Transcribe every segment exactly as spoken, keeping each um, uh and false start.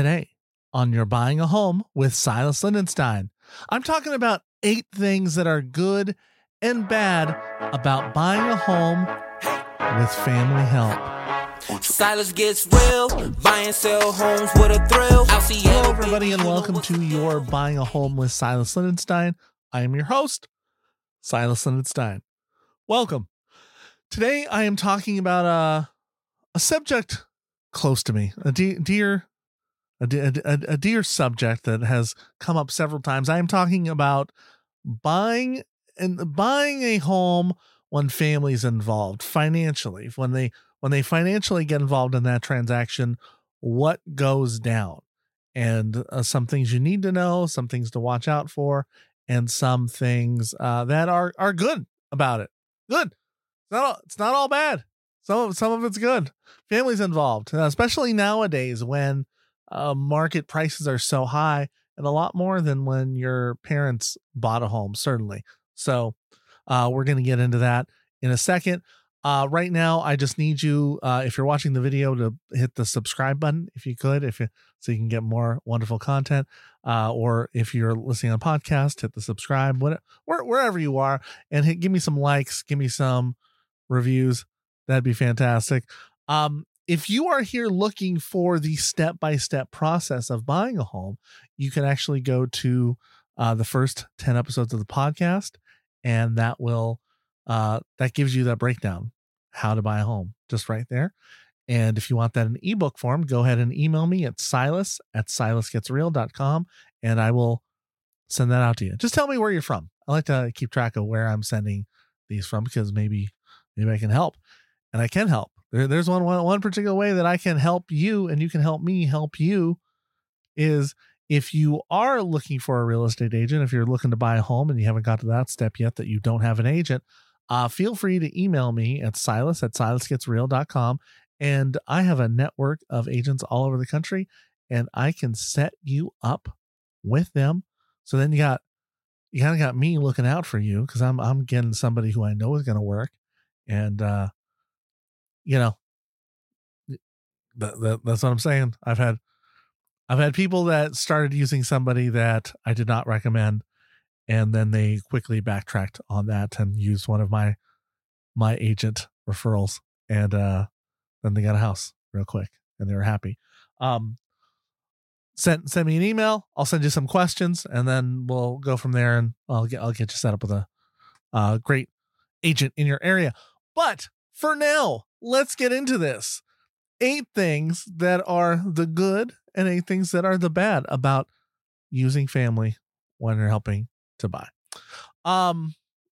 Today on You're Buying a Home with Silas Lindenstein, I'm talking about eight things that are good and bad about buying a home with family help. Silas gets real, buy and sell homes with a thrill. Hello, everybody, and welcome to You're Buying a Home with Silas Lindenstein. I am your host, Silas Lindenstein. Welcome. Today, I am talking about a, a subject close to me, a de- dear, a, de- a, a dear subject that has come up several times. I am talking about buying and buying a home when family's involved financially, when they when they financially get involved in that transaction, what goes down, and uh, some things you need to know, some things to watch out for, and some things uh, that are are good about it. Good. It's not all, it's not all bad. Some some of it's good. Family's involved, uh, especially nowadays when uh, market prices are so high, and a lot more than when your parents bought a home, certainly. So uh, we're going to get into that in a second. Uh, right now, I just need you, uh, if you're watching the video, to hit the subscribe button, if you could, if you, so you can get more wonderful content. Uh, or if you're listening on podcast, hit the subscribe, whatever, where, wherever you are, and hit, give me some likes, give me some reviews. That'd be fantastic. Um, if you are here looking for the step-by-step process of buying a home, you can actually go to uh, the first ten episodes of the podcast, and that will uh, that gives you that breakdown, how to buy a home, just right there. And if you want that in ebook form, go ahead and email me at silas at silas gets real dot com, and I will send that out to you. Just tell me where you're from. I like to keep track of where I'm sending these from, because maybe maybe I can help, and I can help. There, there's one, one one particular way that I can help you, and you can help me help you, is if you are looking for a real estate agent, if you're looking to buy a home and you haven't got to that step yet, that you don't have an agent, uh, feel free to email me at silas at silas gets real dot com. And I have a network of agents all over the country, and I can set you up with them. So then you got, you kind of got me looking out for you, because I'm, I'm getting somebody who I know is going to work. And, uh, you know, that, that, that's what I'm saying. I've had, I've had people that started using somebody that I did not recommend, and then they quickly backtracked on that and used one of my, my agent referrals. And, uh, then they got a house real quick and they were happy. Um, send, send me an email. I'll send you some questions, and then we'll go from there, and I'll get, I'll get you set up with a, uh, great agent in your area. But for now, let's get into this. Eight things that are the good and eight things that are the bad about using family when you're helping to buy. Um,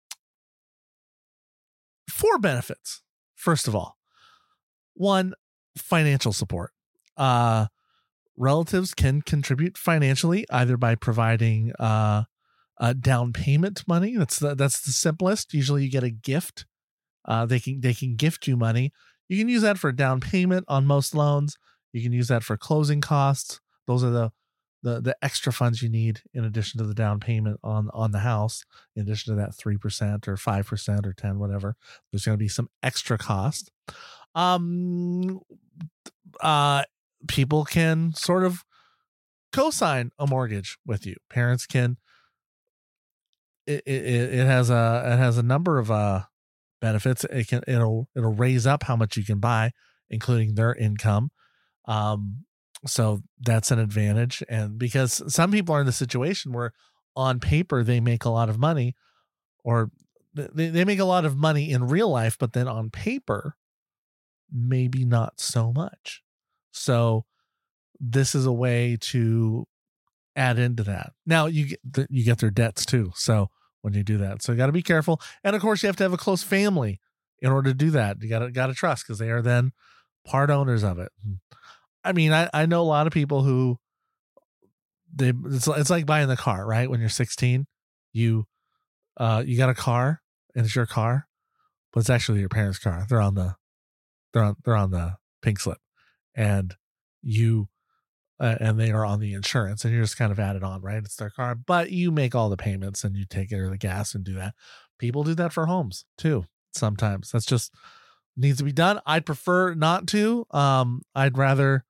four benefits. First of all, one, financial support. Uh, relatives can contribute financially, either by providing uh, a down payment money. That's the, that's the simplest. Usually you get a gift. Uh, they can they can gift you money. You can use that for down payment on most loans. You can use that for closing costs. Those are the the the extra funds you need in addition to the down payment on on the house. In addition to that three percent or five percent or ten, whatever, there's going to be some extra cost. Um, uh, people can sort of co-sign a mortgage with you. Parents can. It it, it has a it has a number of uh benefits. It can it'll it'll raise up how much you can buy, including their income. Um, so that's an advantage. And because some people are in the situation where on paper they make a lot of money, or they, they make a lot of money in real life, but then on paper, maybe not so much. So this is a way to add into that. Now you get the, you get their debts too. So when you do that, so you got to be careful. And of course you have to have a close family in order to do that. You got to, got to trust, because they are then part owners of it. I mean, I, I know a lot of people who they, it's, it's like buying the car, right? When you're sixteen, you, uh, you got a car, and it's your car, but it's actually your parents' car. They're on the, they're on, they're on the pink slip, and you, uh, and they are on the insurance, and you're just kind of added on, right? It's their car, but you make all the payments and you take care of the gas and do that. People do that for homes too. Sometimes that's just needs to be done. I'd prefer not to. Um, I'd rather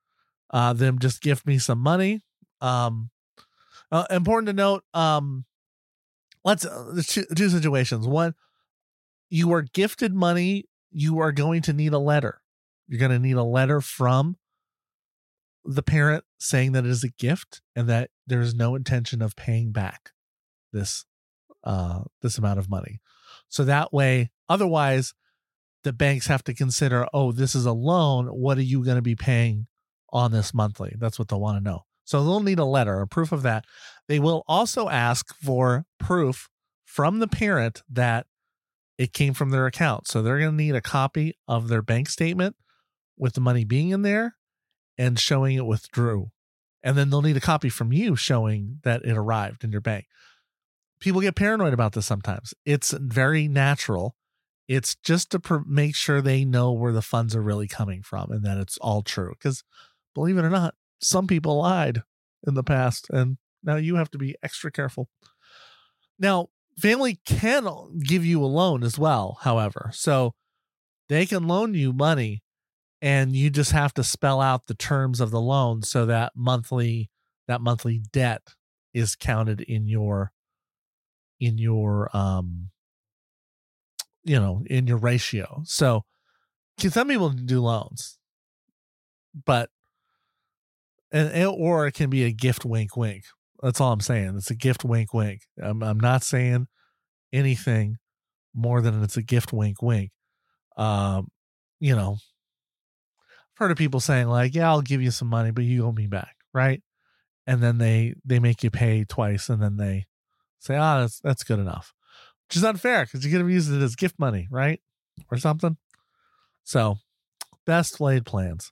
uh, them just gift me some money. Um, uh, important to note, um, let's uh, there's two, two situations. One, you are gifted money. You are going to need a letter. You're going to need a letter from the parent saying that it is a gift and that there is no intention of paying back this uh, this amount of money. So that way, otherwise, the banks have to consider, oh, this is a loan. What are you going to be paying on this monthly? That's what they'll want to know. So they'll need a letter, a proof of that. They will also ask for proof from the parent that it came from their account. So they're going to need a copy of their bank statement with the money being in there and showing it withdrew. And then they'll need a copy from you showing that it arrived in your bank. People get paranoid about this sometimes. It's very natural. It's just to pr- make sure they know where the funds are really coming from and that it's all true. Because believe it or not, some people lied in the past, and now you have to be extra careful. Now, family can give you a loan as well, however. So they can loan you money, and you just have to spell out the terms of the loan so that monthly that monthly debt is counted in your in your um you know in your ratio. So some people do loans, but and it, or it can be a gift wink wink. That's all I'm saying. It's a gift wink wink. I'm I'm not saying anything more than it's a gift wink wink. Um, you know, I've heard of people saying like, yeah, I'll give you some money, but you owe me back, right? And then they they make you pay twice, and then they say, ah, oh, that's that's good enough, which is unfair because you could have used it as gift money, right? Or something. So best laid plans.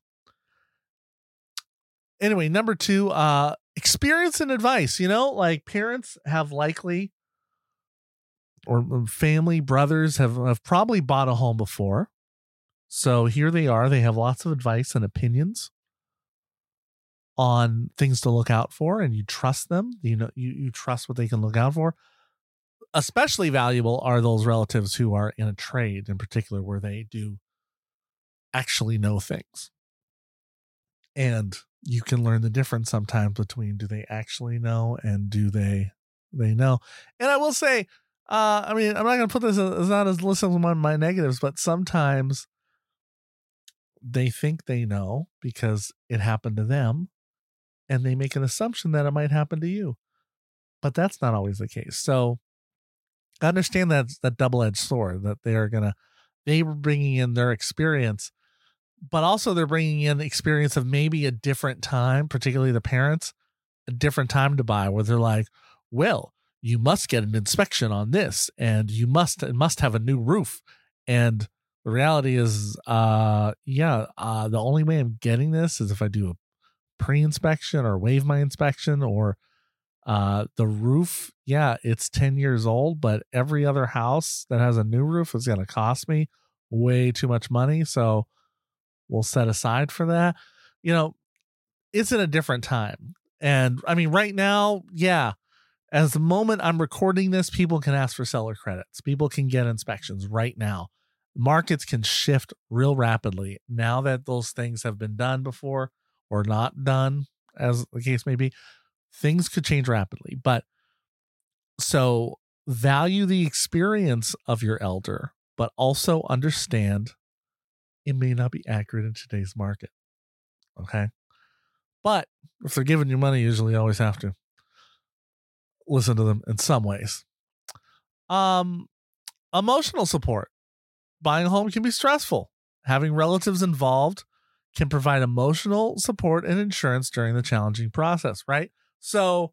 Anyway, number two, uh, experience and advice. You know, like parents have likely, or family, brothers have, have probably bought a home before. So here they are. They have lots of advice and opinions on things to look out for, and you trust them. You know, you, you trust what they can look out for. Especially valuable are those relatives who are in a trade in particular, where they do actually know things. And you can learn the difference sometimes between do they actually know and do they they know. And I will say, uh, I mean, I'm not going to put this as not as list of my, my negatives, but sometimes they think they know because it happened to them, and they make an assumption that it might happen to you. But that's not always the case. So I understand that that double-edged sword, that they are going to, they were bringing in their experience, but also they're bringing in the experience of maybe a different time, particularly the parents, a different time to buy, where they're like, well, you must get an inspection on this, and you must, it must have a new roof. And the reality is, uh, yeah, uh, the only way I'm getting this is if I do a pre-inspection or waive my inspection, or uh, the roof. Yeah, it's ten years old, but every other house that has a new roof is going to cost me way too much money. So we'll set aside for that. You know, it's in a different time. And I mean, right now, yeah, as the moment I'm recording this, people can ask for seller credits. People can get inspections right now. Markets can shift real rapidly now that those things have been done before or not done, as the case may be. Things could change rapidly. But so value the experience of your elder, but also understand it may not be accurate in today's market. Okay. But if they're giving you money, you usually always have to listen to them in some ways. Um, emotional support. Buying a home can be stressful. Having relatives involved can provide emotional support and insurance during the challenging process, right? So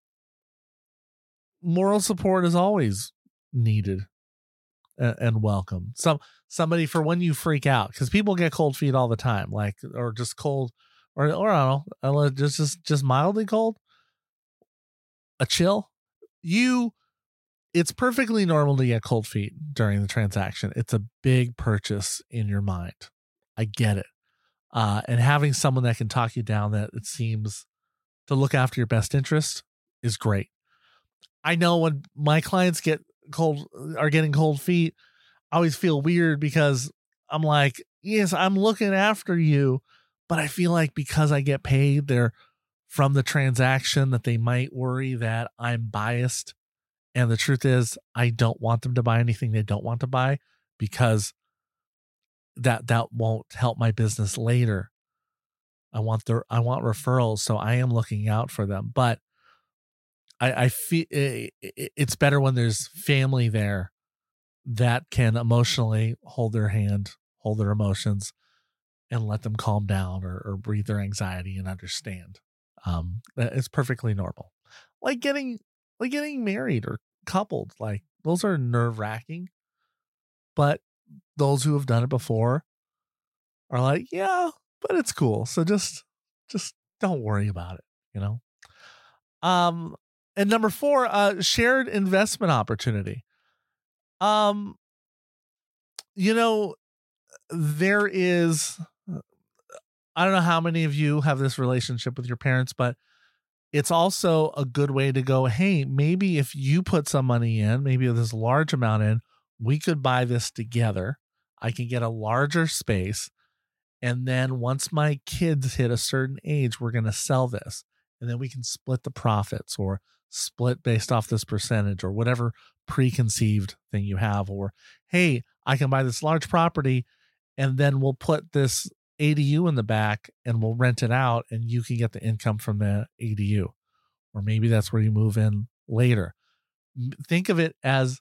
moral support is always needed and, and welcome. Some somebody for when you freak out, because people get cold feet all the time, like, or just cold, or or I don't know, just just just mildly cold, a chill. You, it's perfectly normal to get cold feet during the transaction. It's a big purchase in your mind. I get it. Uh, and having someone that can talk you down, that it seems to look after your best interest, is great. I know when my clients get cold, are getting cold feet, I always feel weird because I'm like, yes, I'm looking after you, but I feel like because I get paid there from the transaction that they might worry that I'm biased. And the truth is, I don't want them to buy anything they don't want to buy, because that that won't help my business later. I want their I want referrals, so I am looking out for them. But I, I feel it, it's better when there's family there that can emotionally hold their hand, hold their emotions, and let them calm down, or, or breathe their anxiety and understand. Um, that it's perfectly normal. Like getting like getting married or coupled, like those are nerve wracking. But those who have done it before are like, yeah, but it's cool. So just just don't worry about it, you know? Um, and number four, uh, shared investment opportunity. Um, you know, there is, I don't know how many of you have this relationship with your parents, but it's also a good way to go, hey, maybe if you put some money in, maybe this large amount in, we could buy this together. I can get a larger space. And then once my kids hit a certain age, we're going to sell this. And then we can split the profits, or split based off this percentage, or whatever preconceived thing you have. Or, hey, I can buy this large property and then we'll put this A D U in the back and we'll rent it out, and you can get the income from the A D U. Or maybe that's where you move in later. Think of it as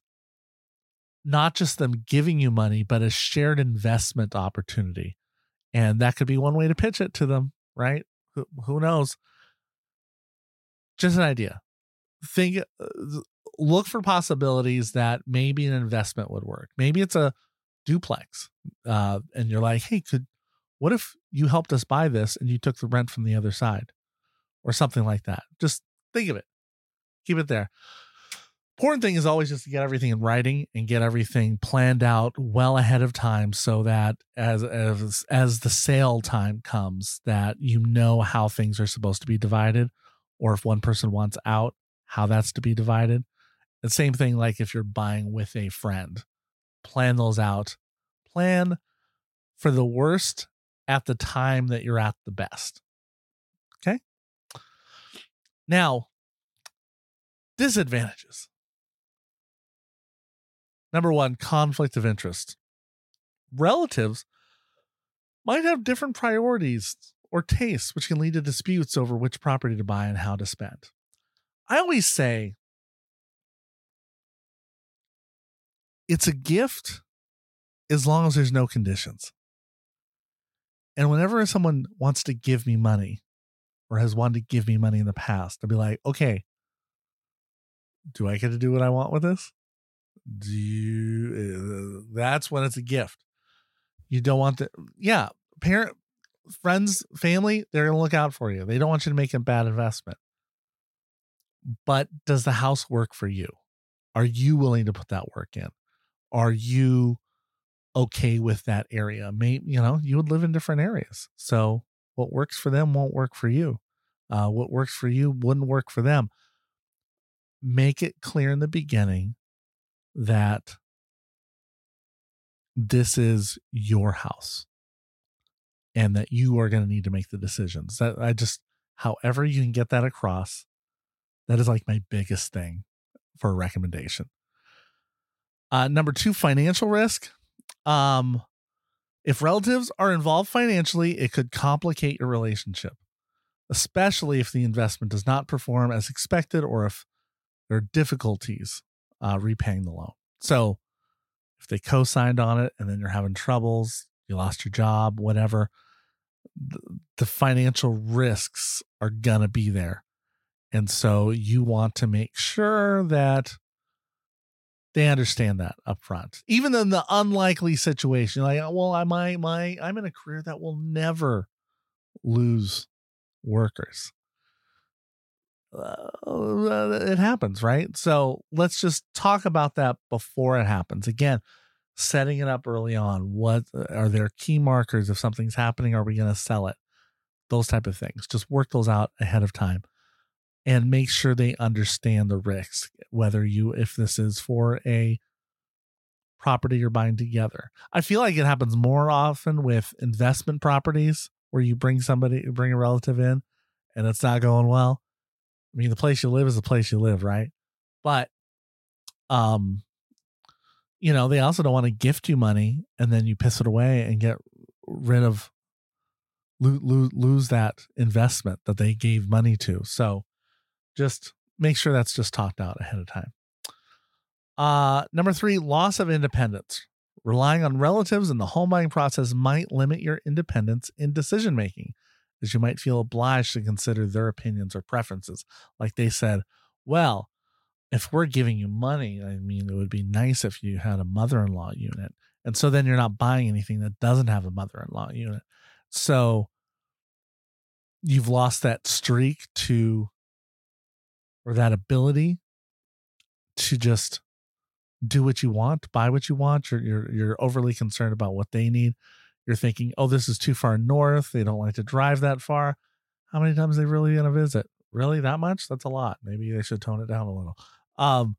not just them giving you money, but a shared investment opportunity. And that could be one way to pitch it to them, right? Who, who knows? Just an idea. Think, look for possibilities that maybe an investment would work. Maybe it's a duplex, uh, and you're like, hey, could what if you helped us buy this and you took the rent from the other side, or something like that? Just think of it. Keep it there. Important thing is always just to get everything in writing and get everything planned out well ahead of time, so that as as as the sale time comes, that you know how things are supposed to be divided, or if one person wants out, how that's to be divided. The same thing like if you're buying with a friend. Plan those out. Plan for the worst at the time that you're at the best. Okay? Now, disadvantages. Number one, conflict of interest. Relatives might have different priorities or tastes, which can lead to disputes over which property to buy and how to spend. I always say it's a gift as long as there's no conditions. And whenever someone wants to give me money, or has wanted to give me money in the past, I'll be like, okay, do I get to do what I want with this? Do you, uh, that's when it's a gift. You don't want to, yeah, parent, friends, family, they're going to look out for you. They don't want you to make a bad investment. But does the house work for you? Are you willing to put that work in? Are you okay with that area? Maybe, you know, you would live in different areas. So what works for them won't work for you. Uh, what works for you wouldn't work for them. Make it clear in the beginning that this is your house and that you are going to need to make the decisions. That I just, however you can get that across, that is like my biggest thing for a recommendation. Uh, number two, financial risk. Um, if relatives are involved financially, it could complicate your relationship, especially if the investment does not perform as expected, or if there are difficulties uh, repaying the loan. So if they co-signed on it and then you're having troubles, you lost your job, whatever, the, the financial risks are going to be there. And so you want to make sure that they understand that up front. Even in the unlikely situation, like, well, I my my I'm in a career that will never lose workers. Uh, it happens, right? So let's just talk about that before it happens. Again, setting it up early on. What are there key markers? If something's happening, are we going to sell it? Those type of things. Just work those out ahead of time and make sure they understand the risks, whether you, if this is for a property you're buying together. I feel like it happens more often with investment properties where you bring somebody, bring a relative in and it's not going well. I mean, the place you live is the place you live, right? But, um, you know, they also don't want to gift you money and then you piss it away and get rid of, lo- lo- lose that investment that they gave money to. So just make sure that's just talked out ahead of time. Uh, number three, loss of independence. Relying on relatives in the home buying process might limit your independence in decision making, as you might feel obliged to consider their opinions or preferences. Like they said, well, if we're giving you money, I mean, it would be nice if you had a mother-in-law unit. And so then you're not buying anything that doesn't have a mother-in-law unit. So you've lost that streak to, or that ability to just do what you want, buy what you want. You're, you're, you're overly concerned about what they need. You're thinking, oh, this is too far north. They don't like to drive that far. How many times are they really going to visit? Really, that much? That's a lot. Maybe they should tone it down a little. Um,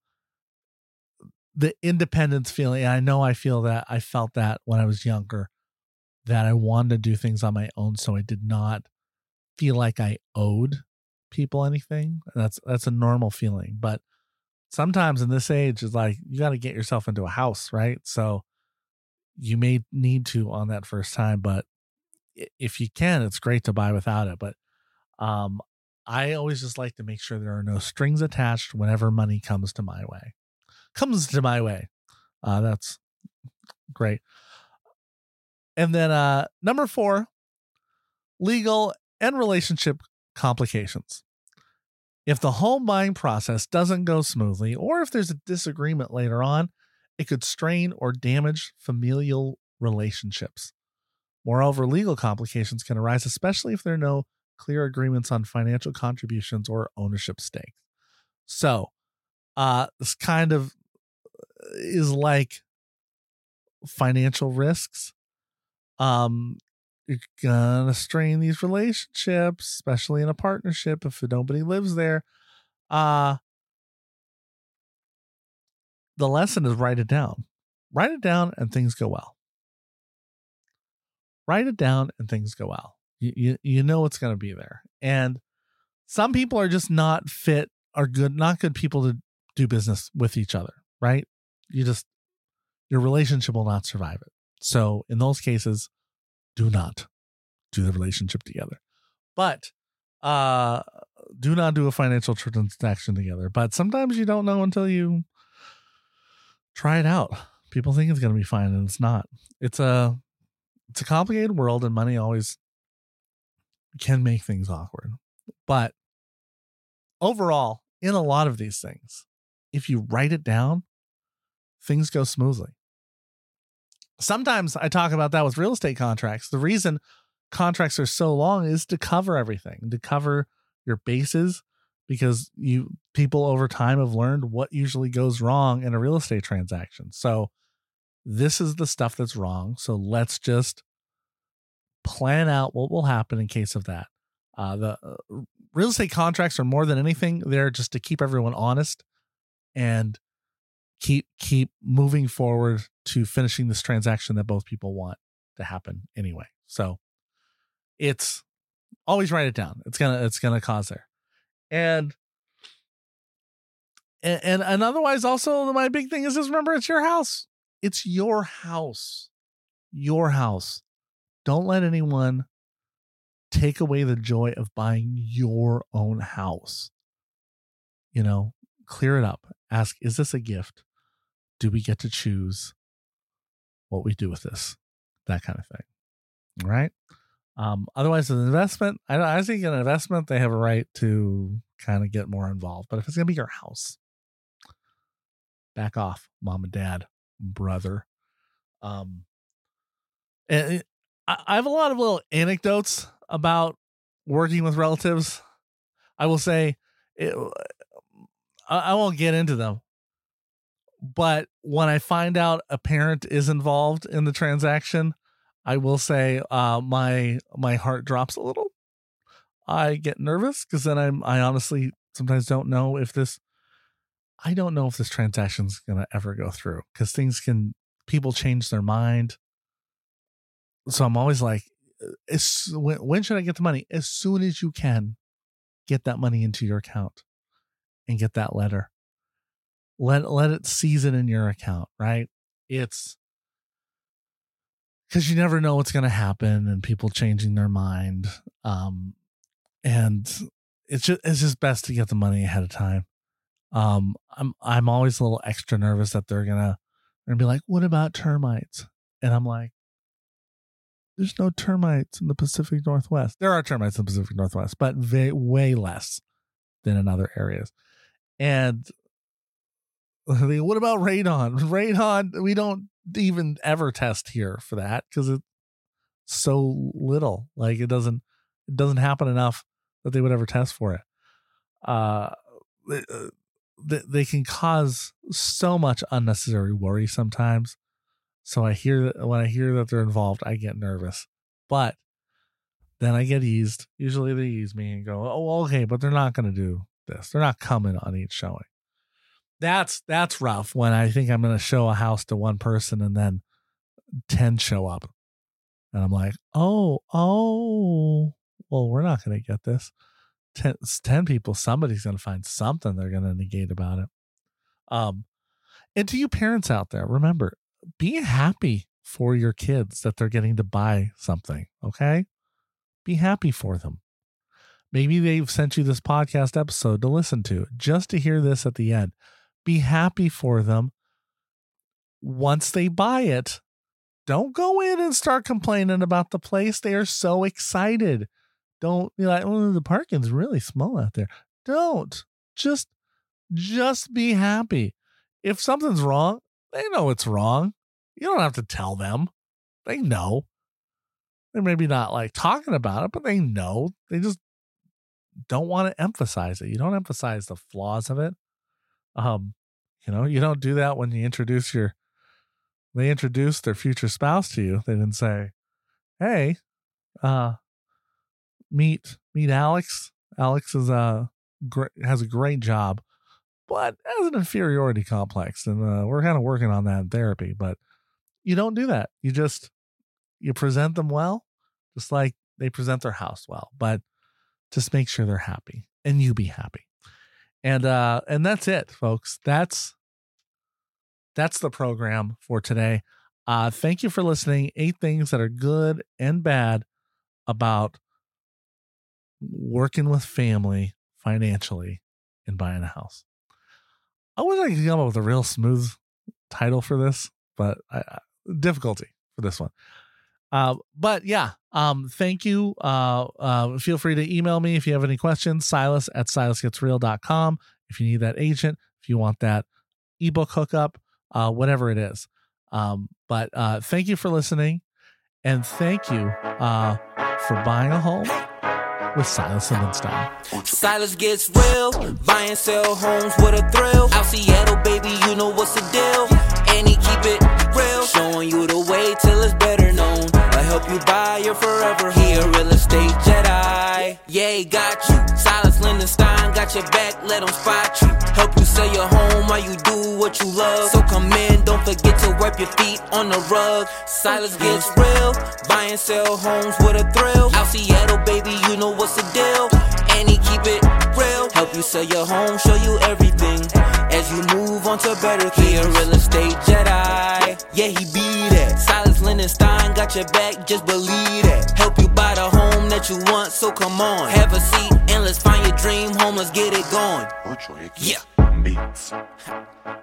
the independence feeling. I know I feel that. I felt that when I was younger, that I wanted to do things on my own. So I did not feel like I owed people anything. That's, that's a normal feeling, but sometimes in this age is like, you got to get yourself into a house, right? So you may need to on that first time, but if you can, it's great to buy without it. But um, I always just like to make sure there are no strings attached whenever money comes to my way. Comes to my way. Uh, that's great. And then uh, number four, legal and relationship complications. If the home buying process doesn't go smoothly, or if there's a disagreement later on, it could strain or damage familial relationships. Moreover, legal complications can arise, especially if there are no clear agreements on financial contributions or ownership stakes. So, uh, this kind of is like financial risks. Um, you're gonna strain these relationships, especially in a partnership if nobody lives there. Uh, the lesson is write it down. Write it down and things go well. Write it down and things go well. You you, you know it's going to be there. And some people are just not fit, are good, not good people to do business with each other, right? You just, your relationship will not survive it. So in those cases, do not do the relationship together. But uh, do not do a financial transaction together. But sometimes you don't know until you try it out. People think it's going to be fine and it's not. It's a, it's a complicated world and money always can make things awkward. But overall, in a lot of these things, if you write it down, things go smoothly. Sometimes I talk about that with real estate contracts. The reason contracts are so long is to cover everything, to cover your bases, because you people over time have learned what usually goes wrong in a real estate transaction. So this is the stuff that's wrong. So let's just plan out what will happen in case of that. Uh, the uh, real estate contracts are more than anything there just to keep everyone honest and keep keep moving forward to finishing this transaction that both people want to happen anyway. So it's always write it down. It's gonna it's gonna cause there. And and and, and otherwise also my big thing is just remember it's your house. It's your house. Your house. Don't let anyone take away the joy of buying your own house. You know, clear it up. Ask, is this a gift? Do we get to choose what we do with this? That kind of thing. All right. Um, otherwise, an investment, I, I think an investment, they have a right to kind of get more involved. But if it's going to be your house, back off, mom and dad, brother. Um, and it, I, I have a lot of little anecdotes about working with relatives. I will say, it, I, I won't get into them. But when I find out a parent is involved in the transaction, I will say uh, my my heart drops a little. I get nervous because then I'm I honestly sometimes don't know if this I don't know if this transaction is going to ever go through because things can people change their mind. So I'm always like, as, when, when should I get the money? As soon as you can, get that money into your account and get that letter. Let, let it season in your account, right? It's because you never know what's going to happen and people changing their mind. Um, and it's just, it's just best to get the money ahead of time. Um, I'm, I'm always a little extra nervous that they're going to, they're gonna be like, what about termites? And I'm like, there's no termites in the Pacific Northwest. There are termites in the Pacific Northwest, but way, way less than in other areas. And what about radon? Radon, we don't even ever test here for that because it's so little. Like it doesn't, it doesn't happen enough that they would ever test for it. Uh, they, they can cause so much unnecessary worry sometimes. So I hear that when I hear that they're involved, I get nervous, but then I get eased. Usually they ease me and go, oh, okay, but they're not going to do this. They're not coming on each showing. That's, that's rough when I think I'm going to show a house to one person and then ten show up. And I'm like, oh, oh, well, we're not going to get this. ten, ten people, somebody's going to find something they're going to negate about it. Um, and to you parents out there, remember, be happy for your kids that they're getting to buy something. Okay. Be happy for them. Maybe they've sent you this podcast episode to listen to just to hear this at the end. Be happy for them. Once they buy it, don't go in and start complaining about the place. They are so excited. Don't be like, oh, the parking's really small out there. Don't. Just, just be happy. If something's wrong, they know it's wrong. You don't have to tell them. They know. They're maybe not like talking about it, but they know. They just don't want to emphasize it. You don't emphasize the flaws of it. Um, you know, you don't do that when you introduce your, they introduce their future spouse to you. They didn't say, hey, uh, meet, meet Alex. Alex is a great, has a great job, but has an inferiority complex. And uh, we're kind of working on that in therapy, but you don't do that. You just, you present them well, just like they present their house well, but just make sure they're happy and you be happy. And, uh, and that's it, folks. That's, that's the program for today. Uh, thank you for listening. Eight things that are good and bad about working with family financially and buying a house. I wish I could come up with a real smooth title for this, but I, difficulty for this one. Uh, but yeah, um, thank you. Uh, uh, feel free to email me if you have any questions, Silas at silas gets real dot com. If you need that agent, if you want that ebook hookup, uh, whatever it is. Um, but, uh, thank you for listening, and thank you, uh, for buying a home with Silas Lindenstein. Silas gets real, buy and sell homes with a thrill. Out Seattle, baby, you know what's the deal. And he keep it real, showing you the way till it's better known. I help you buy your forever. He a real estate Jedi. Yeah, he got you. Silas Lindenstein got your back, let him spot you. Help you sell your home while you do what you love. So come in, don't forget to wipe your feet on the rug. Silas gets real, buy and sell homes with a thrill. Out Seattle, baby, you know what's the deal. And he keep it real, help you sell your home, show you everything as you move on to better things. He a real estate Jedi, yeah, he be that. Silas Lindenstein got your back, just believe that. Help you buy the home that you want, so come on, have a seat and let's find your dream home, let's get it going. Yeah.